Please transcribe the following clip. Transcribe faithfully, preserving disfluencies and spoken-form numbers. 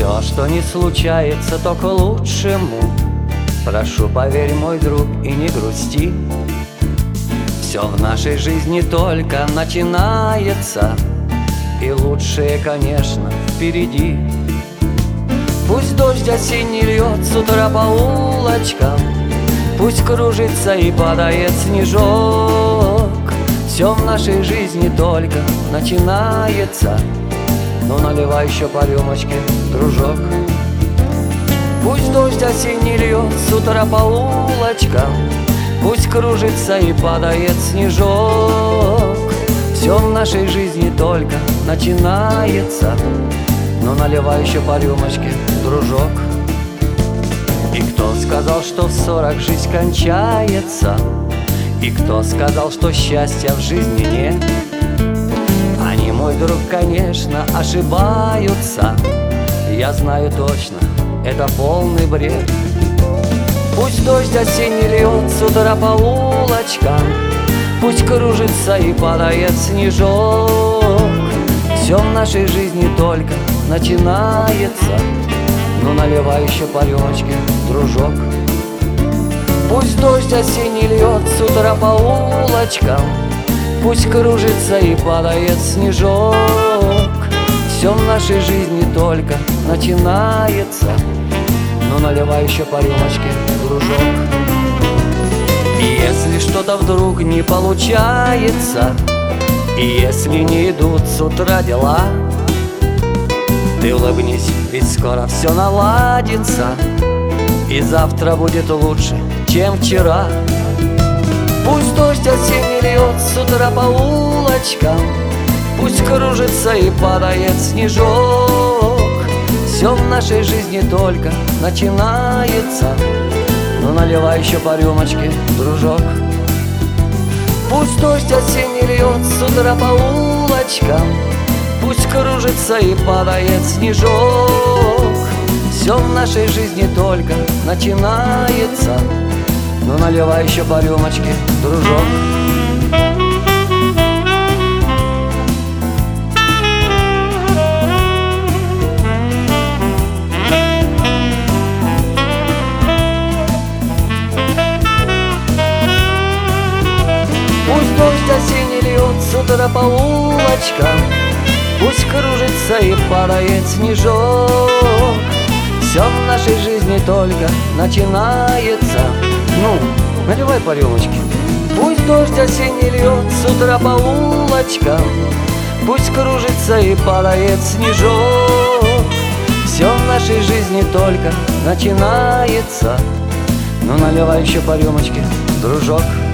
Все, что не случается, то к лучшему. Прошу, поверь, мой друг, и не грусти. Все в нашей жизни только начинается, и лучшее, конечно, впереди. Пусть дождь осенний льет с утра по улочкам, пусть кружится и падает снежок. Все в нашей жизни только начинается, но наливай еще по рюмочке, дружок. Пусть дождь осенний льет с утра по улочкам, пусть кружится и падает снежок. Все в нашей жизни только начинается, но наливай еще по рюмочке, дружок. И кто сказал, что в сорок жизнь кончается? И кто сказал, что счастья в жизни нет? Они, мой друг, конечно, ошибаются. Я знаю точно, это полный бред. Пусть дождь осенний льет с утра по улочкам, пусть кружится и падает снежок. Все в нашей жизни только начинается, но наливай еще по рюмочке, дружок. Пусть дождь осенний льет с утра по улочкам, пусть кружится и падает снежок. Все в нашей жизни только начинается, но наливай еще по рюмочке, дружок. И если что-то вдруг не получается, и если не идут с утра дела, ты улыбнись, ведь скоро все наладится, и завтра будет лучше, чем вчера. Пусть дождь осенний льет с утра по улочкам, пусть кружится и падает снежок. Все в нашей жизни только начинается, но наливай еще по рюмочке, дружок. Пусть дождь осенний льет с утра по улочкам, пусть кружится и падает снежок. Все в нашей жизни только начинается, но наливай еще по рюмочке, дружок. Пусть дождь осенний льет с утра по улочкам, пусть кружится и падает снежок. Все в нашей жизни только начинается. Ну, наливай по рюмочке. Пусть дождь осенний льет с утра по улочкам, пусть кружится и падает снежок. Все в нашей жизни только начинается, но наливай еще по рюмочке, дружок.